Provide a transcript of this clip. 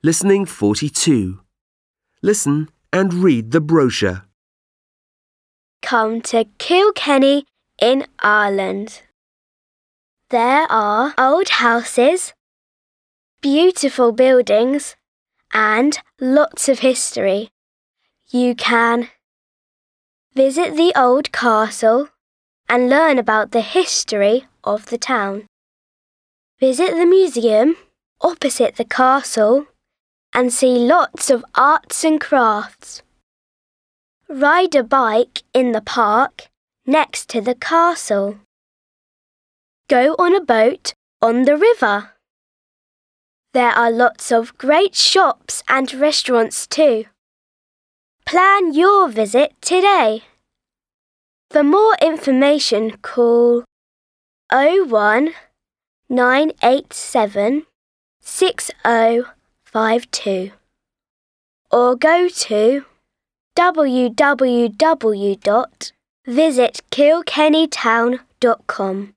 Listening 42. Listen and read the brochure. Come to Kilkenny in Ireland. There are old houses, beautiful buildings, and lots of history. You can visit the old castle and learn about the history of the town. Visit the museum opposite the castle and see lots of arts and crafts. Ride a bike in the park next to the castle. Go on a boat on the river. There are lots of great shops and restaurants too. Plan your visit today. For more information, call 01 987 6052 or go to www.visitkilkennytown.com.